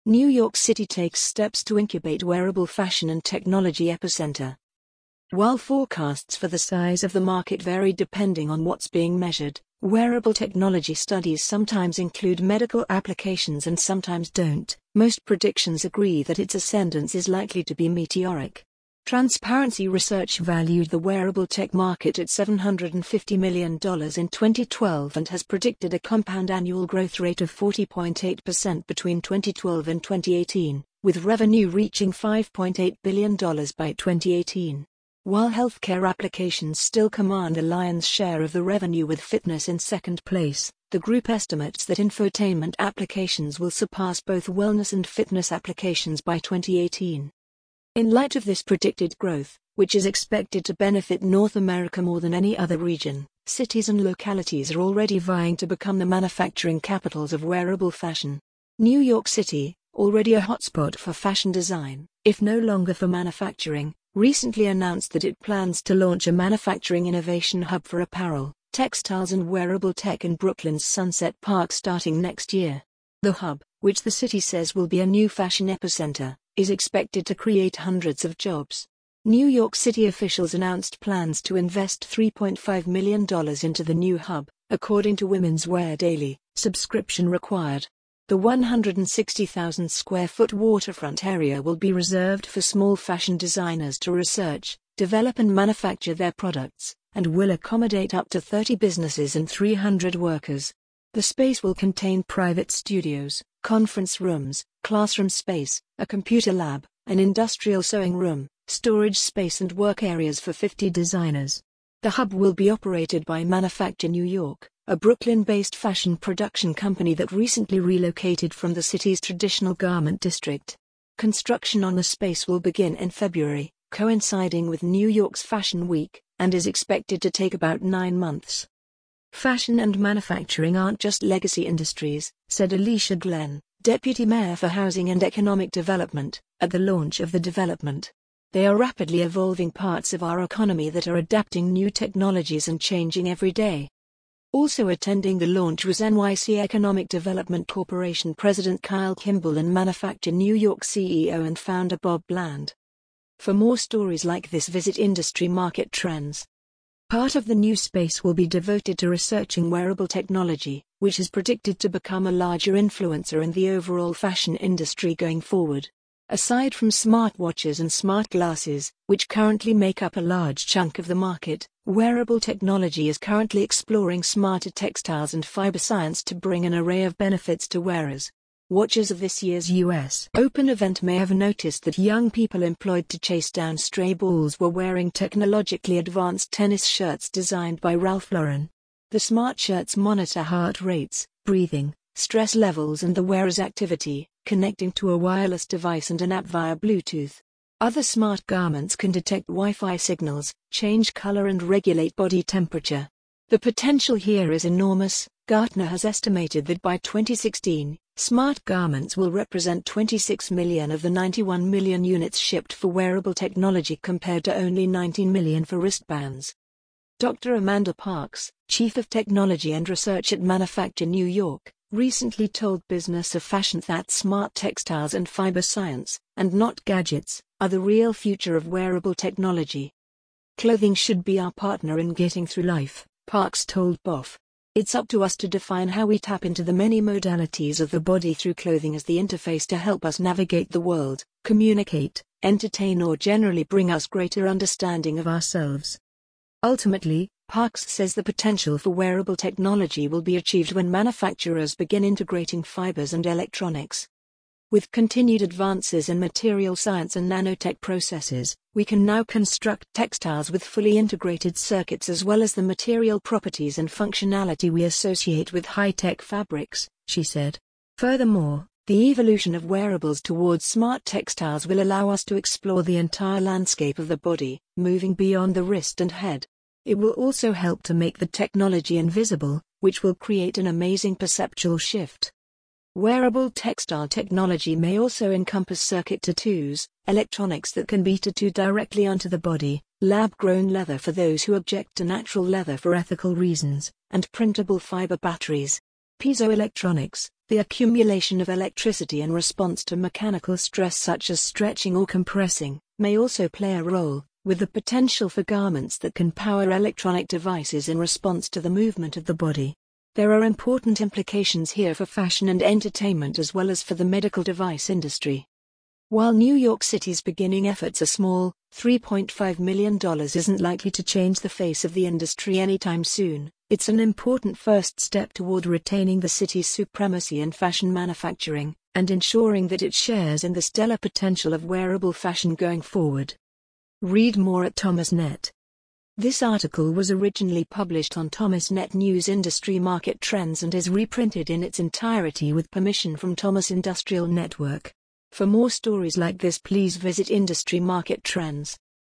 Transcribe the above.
New York City takes steps to incubate wearable fashion and technology epicenter. While forecasts for the size of the market vary depending on what's being measured, wearable technology studies sometimes include medical applications and sometimes don't. Most predictions agree that its ascendance is likely to be meteoric. Transparency Research valued the wearable tech market at $750 million in 2012 and has predicted a compound annual growth rate of 40.8% between 2012 and 2018, with revenue reaching $5.8 billion by 2018. While healthcare applications still command a lion's share of the revenue with fitness in second place, the group estimates that infotainment applications will surpass both wellness and fitness applications by 2018. In light of this predicted growth, which is expected to benefit North America more than any other region, cities and localities are already vying to become the manufacturing capitals of wearable fashion. New York City, already a hotspot for fashion design, if no longer for manufacturing, recently announced that it plans to launch a manufacturing innovation hub for apparel, textiles and wearable tech in Brooklyn's Sunset Park starting next year. The hub, which the city says will be a new fashion epicenter, is expected to create hundreds of jobs. New York City officials announced plans to invest $3.5 million into the new hub, according to Women's Wear Daily, subscription required. The 160,000 square foot waterfront area will be reserved for small fashion designers to research, develop and manufacture their products, and will accommodate up to 30 businesses and 300 workers. The space will contain private studios, conference rooms, classroom space, a computer lab, an industrial sewing room, storage space and work areas for 50 designers. The hub will be operated by Manufacture New York, a Brooklyn-based fashion production company that recently relocated from the city's traditional garment district. Construction on the space will begin in February, coinciding with New York's Fashion Week, and is expected to take about 9 months. Fashion and manufacturing aren't just legacy industries, said Alicia Glenn, Deputy Mayor for Housing and Economic Development, at the launch of the development. They are rapidly evolving parts of our economy that are adapting new technologies and changing every day. Also attending the launch was NYC Economic Development Corporation President Kyle Kimball and Manufacture New York CEO and founder Bob Bland. For more stories like this, visit Industry Market Trends. Part of the new space will be devoted to researching wearable technology, which is predicted to become a larger influencer in the overall fashion industry going forward. Aside from smartwatches and smart glasses, which currently make up a large chunk of the market, wearable technology is currently exploring smarter textiles and fiber science to bring an array of benefits to wearers. Watchers of this year's US Open event may have noticed that young people employed to chase down stray balls were wearing technologically advanced tennis shirts designed by Ralph Lauren. The smart shirts monitor heart rates, breathing, stress levels and the wearer's activity, connecting to a wireless device and an app via Bluetooth. Other smart garments can detect Wi-Fi signals, change color and regulate body temperature. The potential here is enormous. Gartner has estimated that by 2016, smart garments will represent 26 million of the 91 million units shipped for wearable technology compared to only 19 million for wristbands. Dr. Amanda Parks, Chief of Technology and Research at Manufacture New York, recently told Business of Fashion that smart textiles and fiber science, and not gadgets, are the real future of wearable technology. Clothing should be our partner in getting through life, Parks told BOF. It's up to us to define how we tap into the many modalities of the body through clothing as the interface to help us navigate the world, communicate, entertain or generally bring us greater understanding of ourselves. Ultimately, Parks says the potential for wearable technology will be achieved when manufacturers begin integrating fibers and electronics. With continued advances in material science and nanotech processes, we can now construct textiles with fully integrated circuits as well as the material properties and functionality we associate with high-tech fabrics, she said. Furthermore, the evolution of wearables towards smart textiles will allow us to explore the entire landscape of the body, moving beyond the wrist and head. It will also help to make the technology invisible, which will create an amazing perceptual shift. Wearable textile technology may also encompass circuit tattoos, electronics that can be tattooed directly onto the body, lab-grown leather for those who object to natural leather for ethical reasons, and printable fiber batteries. Piezoelectronics, The accumulation of electricity in response to mechanical stress such as stretching or compressing may also play a role, with the potential for garments that can power electronic devices in response to the movement of the body. There are important implications here for fashion and entertainment as well as for the medical device industry. While New York City's beginning efforts are small, $3.5 million isn't likely to change the face of the industry anytime soon. It's an important first step toward retaining the city's supremacy in fashion manufacturing, and ensuring that it shares in the stellar potential of wearable fashion going forward. Read more at Thomasnet. This article was originally published on Thomasnet News Industry Market Trends and is reprinted in its entirety with permission from Thomas Industrial Network. For more stories like this, please visit Industry Market Trends.